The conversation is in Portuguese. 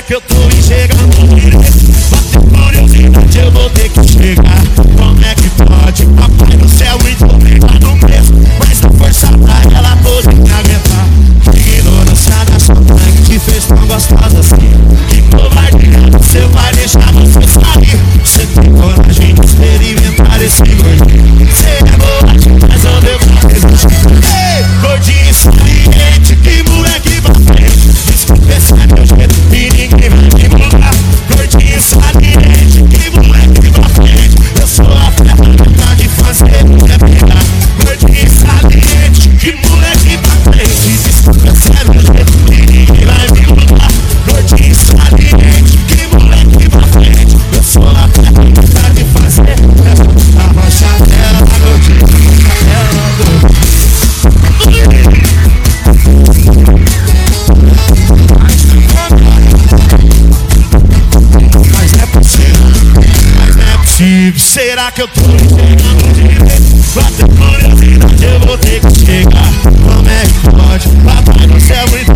que eu tô enxergando direito? Bateu curiosidade, eu vou ter que chegar. Como é que pode? Papai do céu, muito obrigado mesmo. Mas a força pra ela toda me aguentar. Ignorância da sua mãe que te fez tão gostosa assim. Que covardia, você vai deixar você sair. Você tem coragem de experimentar esse gordinho. Você é boa demais, eu devo resistir. Ei, gordinho saliente, que moleque bacana. Desculpa, esse é meu jeito e ninguém vai me mudar. Gordinho saliente, que moleque bacana. Eu sou a ferramenta de fazer é pegar. Gordinho saliente, que moleque bacana. Desculpa, esse é meu jeito e ninguém vai me mudar. Gordinho saliente, que moleque bacana. Eu sou a ferramenta de fazer arrocha ela, gordinho. Mas não é possível, será que eu tô enxergando direito? Bateu curiosidade, eu vou ter que chegar. Como é que pode? Papai do céu, muito